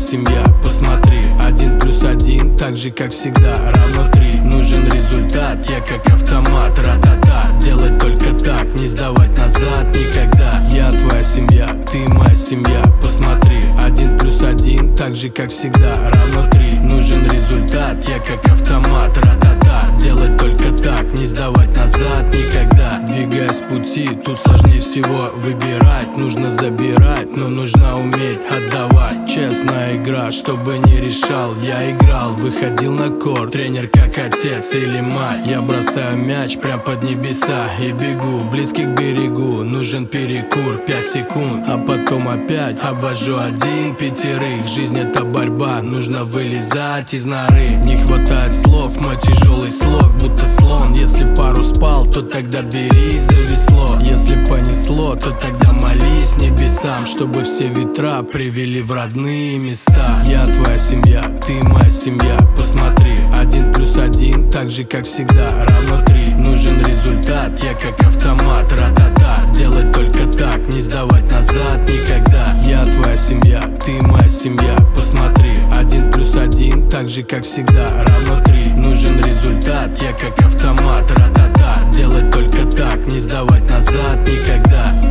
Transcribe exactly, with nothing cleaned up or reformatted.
семья, посмотри. Один плюс один, так же как всегда, равно три. Нужен результат, я как автомат, ра-та-та. Делать только так, не сдавать назад никогда. Я твоя семья, ты моя семья, посмотри. Один плюс один, так же как всегда, равно три. Нужен результат, я как автомат, ра-та-та. Делать только так, не сдавать назад никогда. Двигаясь в пути, тут сложнее всего выбирать. Нужно забирать, но нужно уметь отдавать. Честная игра, чтобы не решал, я играл. Выходил на корт, тренер как отец или мать. Я бросаю мяч прям под небеса и бегу, близкий к берегу. Нужен перекур, пять секунд, а потом опять обвожу один пятерых. Жизнь это борьба, нужно вылезать из норы. Не хватает слов, мой тяжелый слог, будто слон. Если пару спал, то тогда берись за весло. Если понесло, то тогда молись небесам, чтобы все ветра привели в родные места. Я твоя семья, ты моя семья, посмотри. Один плюс один, так же как всегда, равно три. Нужен результат, я как автомат, ра-та-та. Делать только так, не сдавать назад никогда. Я твоя семья, ты моя семья, посмотри. Один плюс один, так же как всегда, равно три. Нужен результат, я как автомат, ра-та-та. Делать только так, не сдавать назад никогда.